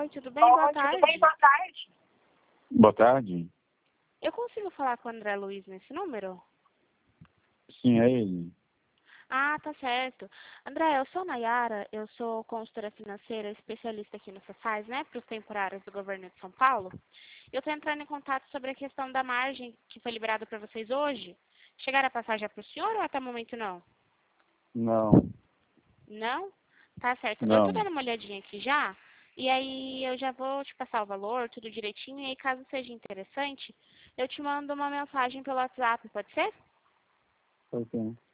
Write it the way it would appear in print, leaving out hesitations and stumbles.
Oi, tudo bem? Boa tarde. Boa tarde. Eu consigo falar com o André Luiz nesse número? Sim, é ele. Ah, tá certo. André, eu sou a Nayara, eu sou consultora financeira especialista aqui no Cefaz, né, para os temporários do governo de São Paulo. Eu estou entrando em contato sobre a questão da margem que foi liberada para vocês hoje. Chegaram a passar já para o senhor ou até o momento não? Não, Não? Tá certo. Eu tô não. dando uma olhadinha aqui já, e aí eu já vou te passar o valor, tudo direitinho, e aí caso seja interessante, eu te mando uma mensagem pelo WhatsApp, pode ser? Foi sim.